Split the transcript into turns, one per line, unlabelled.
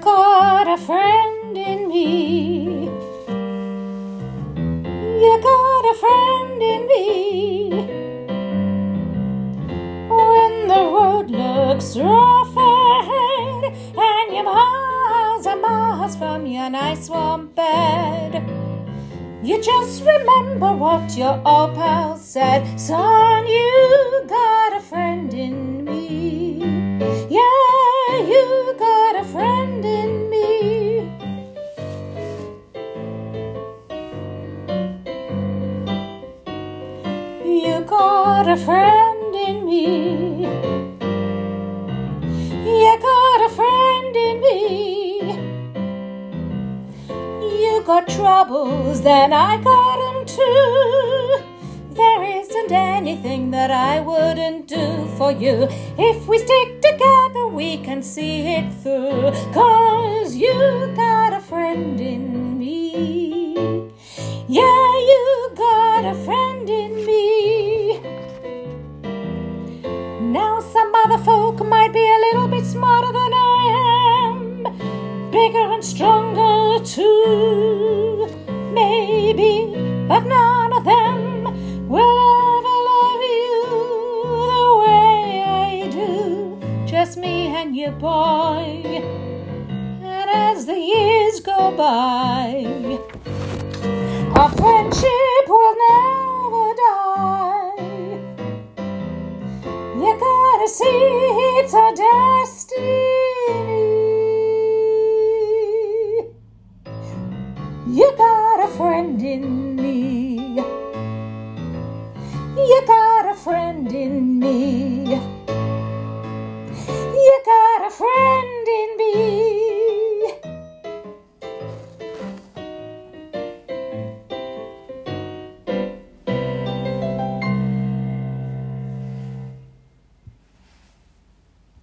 got a friend in me. You got a friend in me. When the road looks rough ahead and you're miles and miles from your nice warm bed, you just remember what your old pal said. Son, you got a friend in me. Yeah, you got a friend in me. You got a friend in me. You got a friend in me. You got troubles, then I got them too. There isn't anything that I wouldn't do for you. If we stick together, we can see it through. 'Cause you got a friend in me. Yeah, you got a friend in me. Now some other folk might be a little bit smarter than I am, bigger and stronger too, maybe, but none of them will ever love you the way I do. Just me and you, boy. And as the years go by, our friendship will never die. You gotta see it's our destiny.